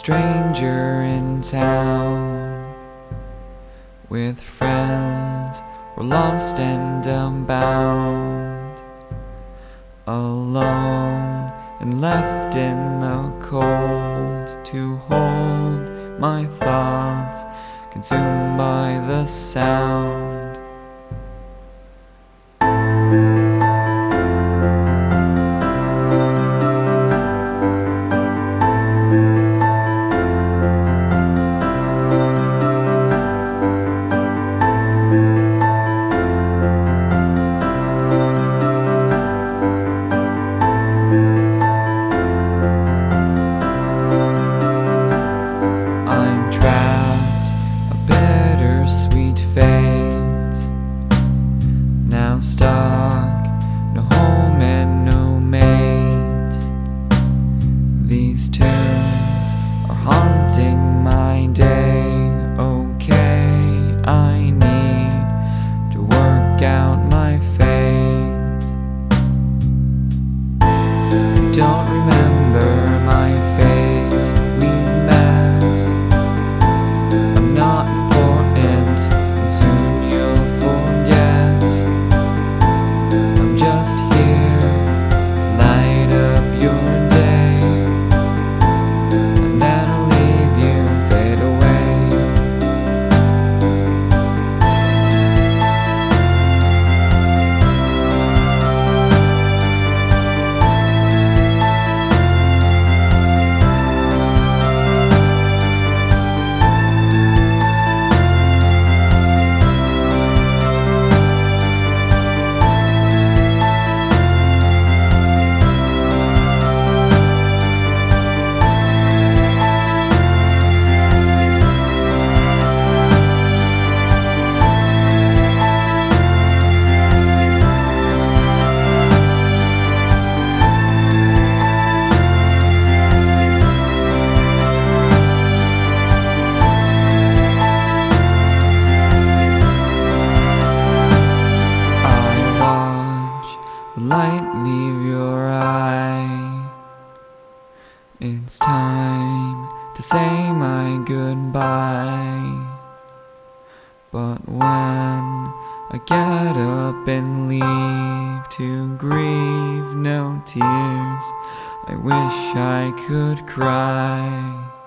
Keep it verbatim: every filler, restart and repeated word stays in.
stranger in town, with friends we're lost and unbound, alone and left in the cold, to hold my thoughts consumed by the sound. I'm trapped, a bittersweet fate, now stuck, no home and no mate. These tunes are haunting my day. Okay, I need to work out my fate. You don't remember my face, we've met. I'm not important, and soon you'll forget. I'm just here to light up your day, and then I'll leave you fade away. The light leave your eye. It's time to say my goodbye. But when I get up and leave to grieve, no tears, I wish I could cry.